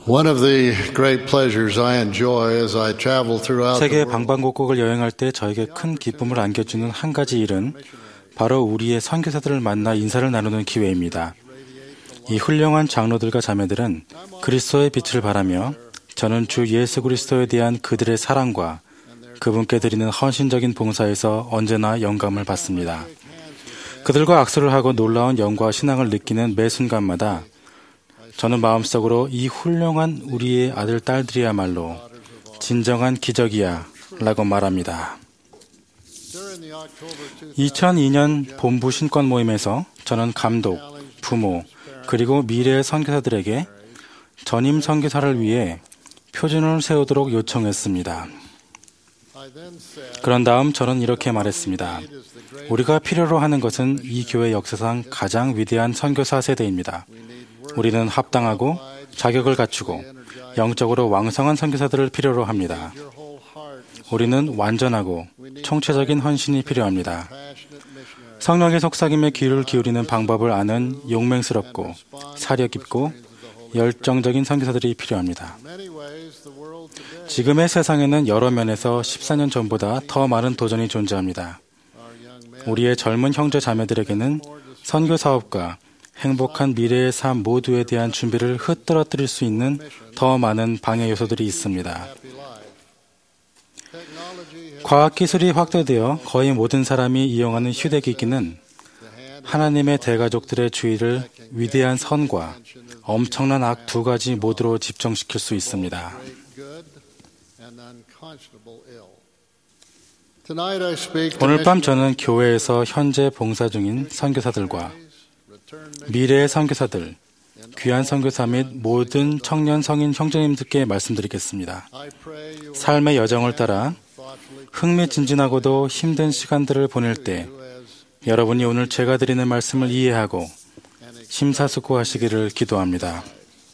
One of the great pleasures I enjoy as I travel throughout the 세계 world 방방곡곡을 여행할 때 저에게 큰 기쁨을 안겨주는 한 가지 일은 바로 우리의 선교사들을 만나 인사를 나누는 기회입니다. 이 훌륭한 장로들과 자매들은 그리스도의 빛을 바라며 저는 주 예수 그리스도에 대한 그들의 사랑과 그분께 드리는 헌신적인 봉사에서 언제나 영감을 받습니다. 그들과 악수를 하고 놀라운 영과 신앙을 느끼는 매 순간마다 저는 마음속으로 이 훌륭한 우리의 아들, 딸들이야말로 진정한 기적이야 라고 말합니다. 2002년 본부 신권 모임에서 저는 감독, 부모, 그리고 미래의 선교사들에게 전임 선교사를 위해 표준을 세우도록 요청했습니다. 그런 다음 저는 이렇게 말했습니다. 우리가 필요로 하는 것은 이 교회 역사상 가장 위대한 선교사 세대입니다. 우리는 합당하고 자격을 갖추고 영적으로 왕성한 선교사들을 필요로 합니다. 우리는 완전하고 총체적인 헌신이 필요합니다. 성령의 속삭임에 귀를 기울이는 방법을 아는 용맹스럽고 사려 깊고 열정적인 선교사들이 필요합니다. 지금의 세상에는 여러 면에서 14년 전보다 더 많은 도전이 존재합니다. 우리의 젊은 형제 자매들에게는 선교 사업과 행복한 미래의 삶 모두에 대한 준비를 흐트러뜨릴 수 있는 더 많은 방해 요소들이 있습니다. 과학기술이 확대되어 거의 모든 사람이 이용하는 휴대기기는 하나님의 대가족들의 주의를 위대한 선과 엄청난 악 두 가지 모두로 집중시킬 수 있습니다. 오늘 밤 저는 교회에서 현재 봉사 중인 선교사들과 미래의 선교사들, 귀한 선교사 및 모든 청년 성인 형제님들께 말씀드리겠습니다. 삶의 여정을 따라 흥미진진하고도 힘든 시간들을 보낼 때 여러분이 오늘 제가 드리는 말씀을 이해하고 심사숙고하시기를 기도합니다.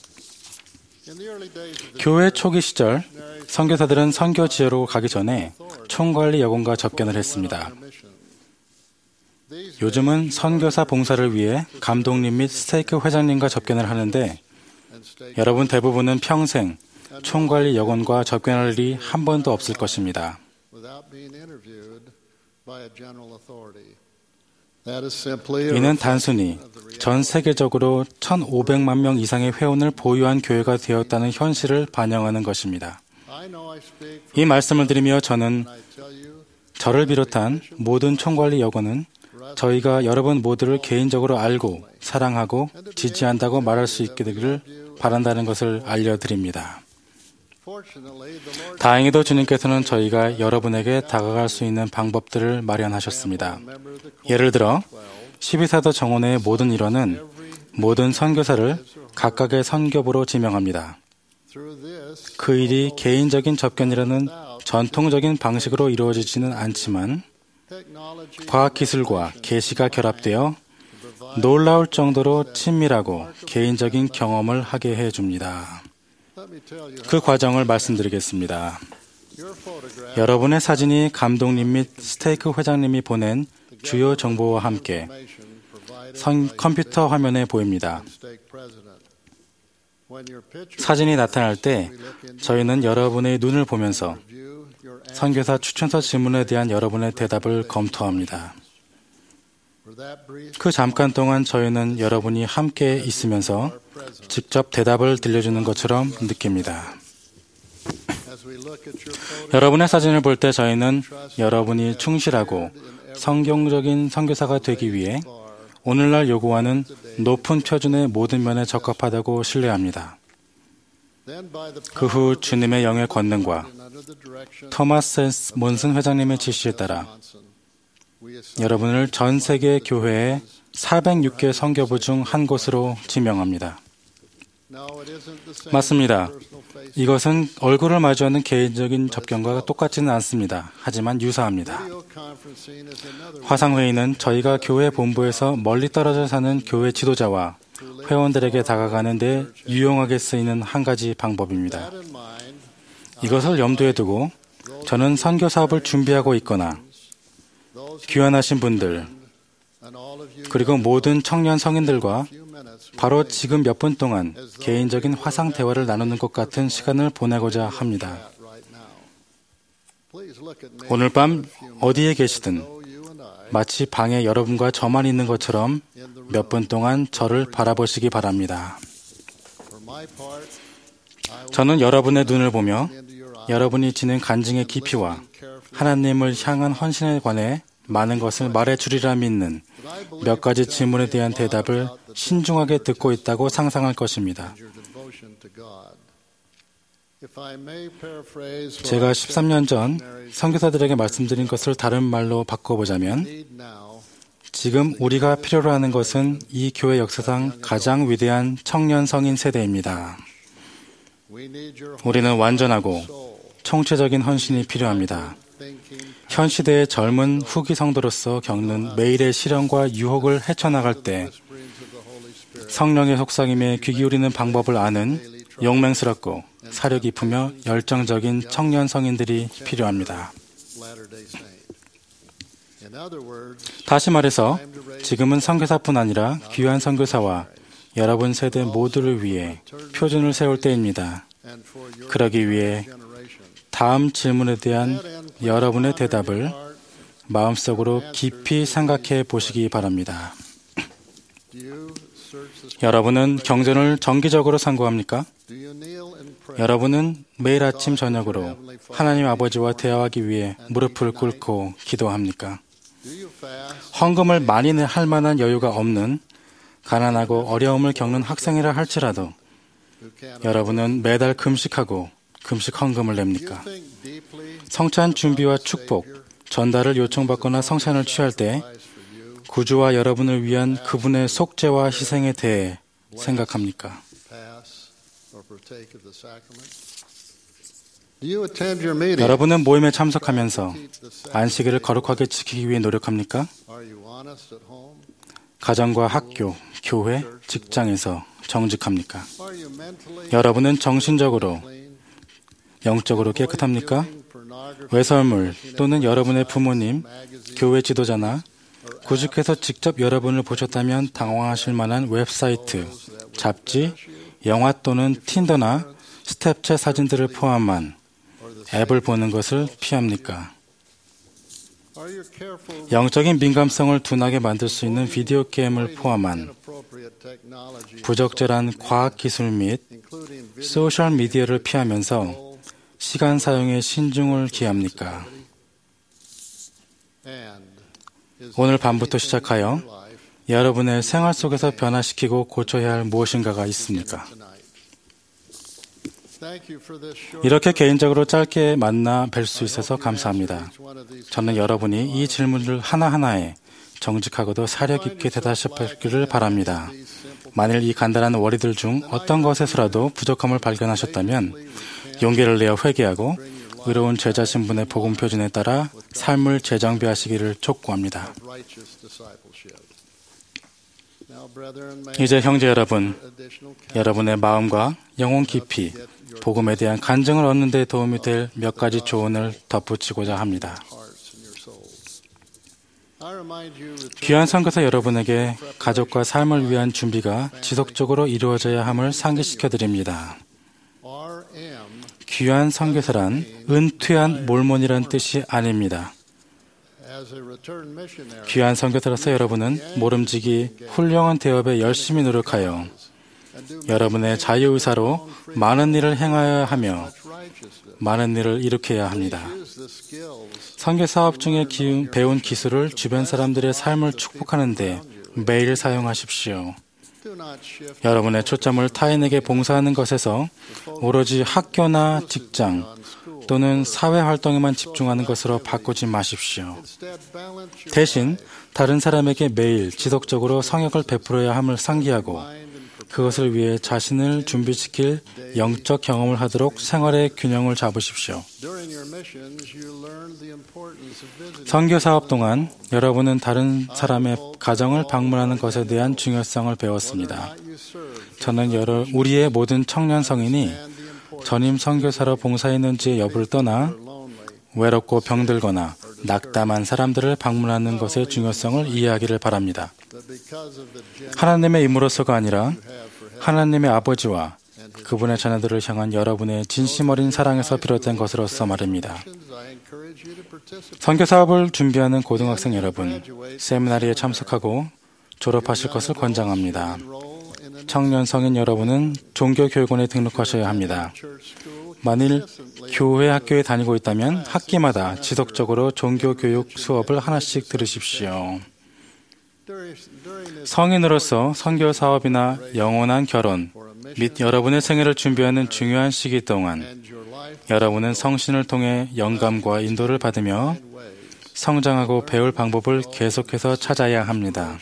교회 초기 시절 선교사들은 선교 지역으로 가기 전에 총관리 여건과 접견을 했습니다. 요즘은 선교사 봉사를 위해 감독님 및 스테이크 회장님과 접견을 하는데 여러분 대부분은 평생 총관리 여건과 접견할 일이 한 번도 없을 것입니다. 이는 단순히 전 세계적으로 1,500만 명 이상의 회원을 보유한 교회가 되었다는 현실을 반영하는 것입니다. 이 말씀을 드리며 저는 저를 비롯한 모든 총관리 여건은 저희가 여러분 모두를 개인적으로 알고 사랑하고 지지한다고 말할 수 있게 되기를 바란다는 것을 알려드립니다. 다행히도 주님께서는 저희가 여러분에게 다가갈 수 있는 방법들을 마련하셨습니다. 예를 들어 12사도 정원회의 모든 일원은 모든 선교사를 각각의 선교부로 지명합니다. 그 일이 개인적인 접견이라는 전통적인 방식으로 이루어지지는 않지만 과학기술과 계시가 결합되어 놀라울 정도로 친밀하고 개인적인 경험을 하게 해줍니다. 그 과정을 말씀드리겠습니다. 여러분의 사진이 감독님 및 스테이크 회장님이 보낸 주요 정보와 함께 컴퓨터 화면에 보입니다. 사진이 나타날 때 저희는 여러분의 눈을 보면서 선교사 추천서 질문에 대한 여러분의 대답을 검토합니다. 그 잠깐 동안 저희는 여러분이 함께 있으면서 직접 대답을 들려주는 것처럼 느낍니다. 여러분의 사진을 볼 때 저희는 여러분이 충실하고 성경적인 선교사가 되기 위해 오늘날 요구하는 높은 표준의 모든 면에 적합하다고 신뢰합니다. 그 후 주님의 영의 권능과 토마스 몬슨 회장님의 지시에 따라 여러분을 전 세계 교회의 406개 선교부 중 한 곳으로 지명합니다. 맞습니다. 이것은 얼굴을 마주하는 개인적인 접견과 똑같지는 않습니다. 하지만 유사합니다. 화상회의는 저희가 교회 본부에서 멀리 떨어져 사는 교회 지도자와 회원들에게 다가가는 데 유용하게 쓰이는 한 가지 방법입니다. 이것을 염두에 두고 저는 선교 사업을 준비하고 있거나 귀환하신 분들 그리고 모든 청년 성인들과 바로 지금 몇 분 동안 개인적인 화상 대화를 나누는 것 같은 시간을 보내고자 합니다. 오늘 밤 어디에 계시든 마치 방에 여러분과 저만 있는 것처럼 몇 분 동안 저를 바라보시기 바랍니다. 저는 여러분의 눈을 보며 여러분이 지닌 간증의 깊이와 하나님을 향한 헌신에 관해 많은 것을 말해주리라 믿는 몇 가지 질문에 대한 대답을 신중하게 듣고 있다고 상상할 것입니다. 제가 13년 전 선교사들에게 말씀드린 것을 다른 말로 바꿔보자면 지금 우리가 필요로 하는 것은 이 교회 역사상 가장 위대한 청년 성인 세대입니다. 우리는 완전하고 총체적인 헌신이 필요합니다. 현 시대의 젊은 후기 성도로서 겪는 매일의 시련과 유혹을 헤쳐나갈 때 성령의 속삭임에 귀 기울이는 방법을 아는 용맹스럽고 사려 깊으며 열정적인 청년 성인들이 필요합니다. 다시 말해서 지금은 선교사뿐 아니라 귀한 선교사와 여러분 세대 모두를 위해 표준을 세울 때입니다. 그러기 위해 다음 질문에 대한 여러분의 대답을 마음속으로 깊이 생각해 보시기 바랍니다. 여러분은 경전을 정기적으로 상고합니까? 여러분은 매일 아침 저녁으로 하나님 아버지와 대화하기 위해 무릎을 꿇고 기도합니까? 헌금을 많이 할 만한 여유가 없는 가난하고 어려움을 겪는 학생이라 할지라도 여러분은 매달 금식하고 금식 헌금을 냅니까? 성찬 준비와 축복, 전달을 요청받거나 성찬을 취할 때 구주와 여러분을 위한 그분의 속죄와 희생에 대해 생각합니까? 여러분은 모임에 참석하면서 안식일을 거룩하게 지키기 위해 노력합니까? 가정과 학교, 교회, 직장에서 정직합니까? 여러분은 정신적으로, 영적으로 깨끗합니까? 외설물 또는 여러분의 부모님, 교회 지도자나 구주께서 직접 여러분을 보셨다면 당황하실 만한 웹사이트, 잡지, 영화 또는 틴더나 스텝챗 사진들을 포함한 앱을 보는 것을 피합니까? 영적인 민감성을 둔하게 만들 수 있는 비디오 게임을 포함한 부적절한 과학기술 및 소셜미디어를 피하면서 시간 사용에 신중을 기합니까? 오늘 밤부터 시작하여 여러분의 생활 속에서 변화시키고 고쳐야 할 무엇인가가 있습니까? 이렇게 개인적으로 짧게 만나 뵐 수 있어서 감사합니다. 저는 여러분이 이 질문들 하나하나에 정직하고도 사려 깊게 대답하기를 바랍니다. 만일 이 간단한 원리들 중 어떤 것에서라도 부족함을 발견하셨다면 용기를 내어 회개하고 의로운 제자 신분의 복음 표준에 따라 삶을 재정비하시기를 촉구합니다. 이제 형제 여러분, 여러분의 마음과 영혼 깊이 복음에 대한 간증을 얻는 데 도움이 될 몇 가지 조언을 덧붙이고자 합니다. 귀한 선교사 여러분에게 가족과 삶을 위한 준비가 지속적으로 이루어져야 함을 상기시켜 드립니다. 귀한 선교사란 은퇴한 몰몬이란 뜻이 아닙니다. 귀한 선교사로서 여러분은 모름지기 훌륭한 대업에 열심히 노력하여 여러분의 자유의사로 많은 일을 행하여야 하며 많은 일을 일으켜야 합니다. 선교 사업 중에 배운 기술을 주변 사람들의 삶을 축복하는 데 매일 사용하십시오. 여러분의 초점을 타인에게 봉사하는 것에서 오로지 학교나 직장 또는 사회활동에만 집중하는 것으로 바꾸지 마십시오. 대신 다른 사람에게 매일 지속적으로 성역을 베풀어야 함을 상기하고 그것을 위해 자신을 준비시킬 영적 경험을 하도록 생활의 균형을 잡으십시오. 선교 사업 동안 여러분은 다른 사람의 가정을 방문하는 것에 대한 중요성을 배웠습니다. 저는 우리의 모든 청년 성인이 전임 선교사로 봉사했는지의 여부를 떠나 외롭고 병들거나 낙담한 사람들을 방문하는 것의 중요성을 이해하기를 바랍니다. 하나님의 임으로서가 아니라 하나님의 아버지와 그분의 자녀들을 향한 여러분의 진심 어린 사랑에서 비롯된 것으로서 말입니다. 선교 사업을 준비하는 고등학생 여러분, 세미나리에 참석하고 졸업하실 것을 권장합니다. 청년 성인 여러분은 종교교육원에 등록하셔야 합니다. 만일 교회 학교에 다니고 있다면 학기마다 지속적으로 종교교육 수업을 하나씩 들으십시오. 성인으로서 선교 사업이나 영원한 결혼 및 여러분의 생애를 준비하는 중요한 시기 동안 여러분은 성신을 통해 영감과 인도를 받으며 성장하고 배울 방법을 계속해서 찾아야 합니다.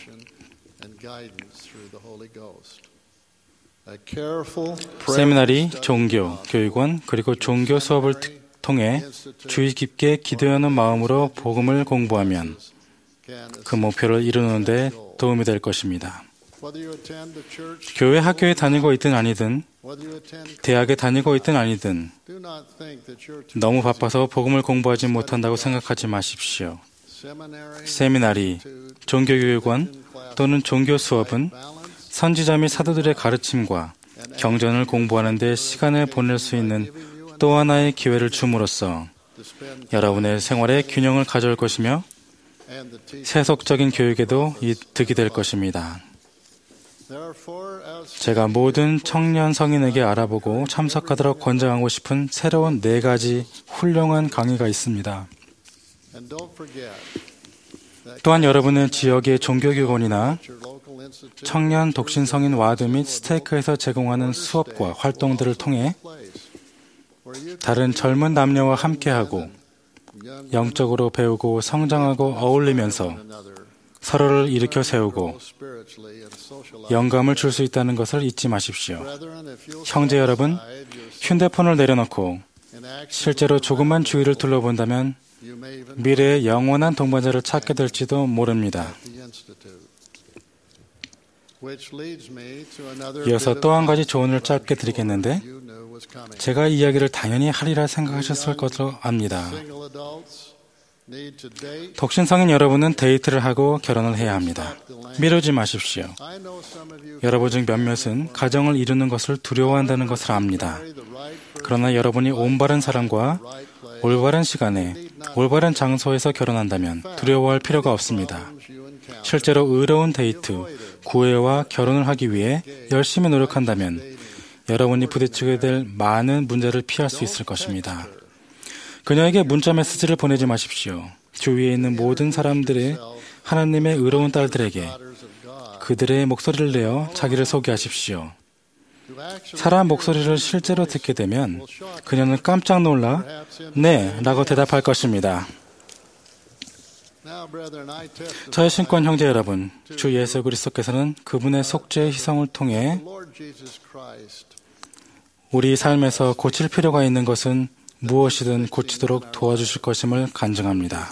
세미나리, 종교, 교육원, 그리고 종교 수업을 통해 주의 깊게 기도하는 마음으로 복음을 공부하면 그 목표를 이루는 데 도움이 될 것입니다. 교회 학교에 다니고 있든 아니든 대학에 다니고 있든 아니든 너무 바빠서 복음을 공부하지 못한다고 생각하지 마십시오. 세미나리, 종교교육원 또는 종교 수업은 선지자 및 사도들의 가르침과 경전을 공부하는 데 시간을 보낼 수 있는 또 하나의 기회를 줌으로써 여러분의 생활에 균형을 가져올 것이며 세속적인 교육에도 이득이 될 것입니다. 제가 모든 청년 성인에게 알아보고 참석하도록 권장하고 싶은 새로운 4가지 훌륭한 강의가 있습니다. 또한 여러분은 지역의 종교교원이나 청년 독신 성인 와드 및 스테이크에서 제공하는 수업과 활동들을 통해 다른 젊은 남녀와 함께하고 영적으로 배우고 성장하고 어울리면서 서로를 일으켜 세우고 영감을 줄 수 있다는 것을 잊지 마십시오. 형제 여러분, 휴대폰을 내려놓고 실제로 조금만 주위를 둘러본다면 미래의 영원한 동반자를 찾게 될지도 모릅니다. 이어서 또 한 가지 조언을 짧게 드리겠는데 제가 이 이야기를 당연히 하리라 생각하셨을 것으로 압니다. 독신성인 여러분은 데이트를 하고 결혼을 해야 합니다. 미루지 마십시오. 여러분 중 몇몇은 가정을 이루는 것을 두려워한다는 것을 압니다. 그러나 여러분이 올바른 사람과 올바른 시간에 올바른 장소에서 결혼한다면 두려워할 필요가 없습니다. 실제로 의로운 데이트, 구애와 결혼을 하기 위해 열심히 노력한다면 여러분이 부딪히게 될 많은 문제를 피할 수 있을 것입니다. 그녀에게 문자 메시지를 보내지 마십시오. 주위에 있는 모든 사람들의 하나님의 의로운 딸들에게 그들의 목소리를 내어 자기를 소개하십시오. 사람 목소리를 실제로 듣게 되면 그녀는 깜짝 놀라 네 라고 대답할 것입니다. 저의 신권 형제 여러분, 주 예수 그리스도께서는 그분의 속죄의 희생을 통해 우리 삶에서 고칠 필요가 있는 것은 무엇이든 고치도록 도와주실 것임을 간증합니다.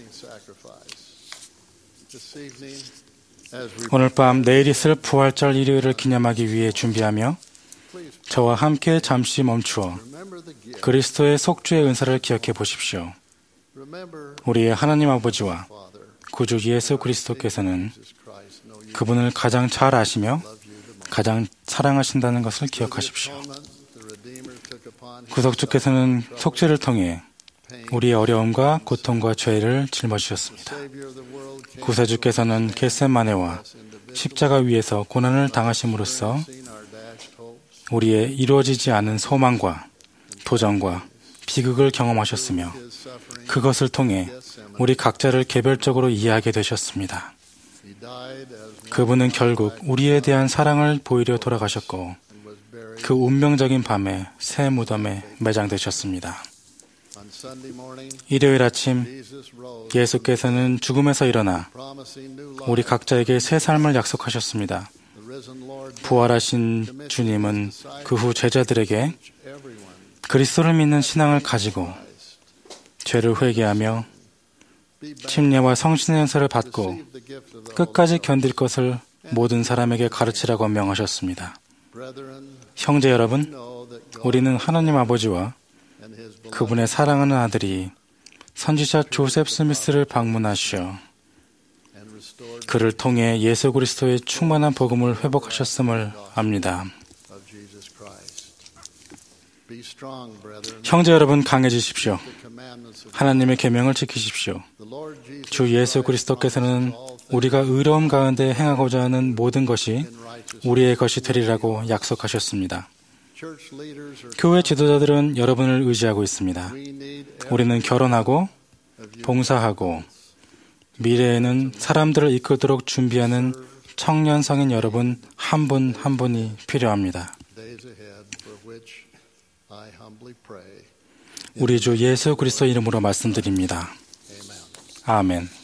오늘 밤 내일 있을 부활절 일요일을 기념하기 위해 준비하며 저와 함께 잠시 멈추어 그리스도의 속죄의 은사를 기억해 보십시오. 우리의 하나님 아버지와 구주 예수 그리스도께서는 그분을 가장 잘 아시며 가장 사랑하신다는 것을 기억하십시오. 구속주께서는 속죄를 통해 우리의 어려움과 고통과 죄를 짊어지셨습니다. 구세주께서는 겟세마네와 십자가 위에서 고난을 당하심으로써 우리의 이루어지지 않은 소망과 도전과 비극을 경험하셨으며 그것을 통해 우리 각자를 개별적으로 이해하게 되셨습니다. 그분은 결국 우리에 대한 사랑을 보이려 돌아가셨고 그 운명적인 밤에 새 무덤에 매장되셨습니다. 일요일 아침 예수께서는 죽음에서 일어나 우리 각자에게 새 삶을 약속하셨습니다. 부활하신 주님은 그 후 제자들에게 그리스도를 믿는 신앙을 가지고 죄를 회개하며 침례와 성신의 은사를 받고 끝까지 견딜 것을 모든 사람에게 가르치라고 명하셨습니다. 형제 여러분, 우리는 하나님 아버지와 그분의 사랑하는 아들이 선지자 조셉 스미스를 방문하시어 그를 통해 예수 그리스도의 충만한 복음을 회복하셨음을 압니다. 형제 여러분, 강해지십시오. 하나님의 계명을 지키십시오. 주 예수 그리스도께서는 우리가 의로움 가운데 행하고자 하는 모든 것이 우리의 것이 되리라고 약속하셨습니다. 교회 지도자들은 여러분을 의지하고 있습니다. 우리는 결혼하고 봉사하고 미래에는 사람들을 이끌도록 준비하는 청년 성인 여러분 한 분 한 분이 필요합니다. 우리 주 예수 그리스도 이름으로 말씀드립니다. 아멘.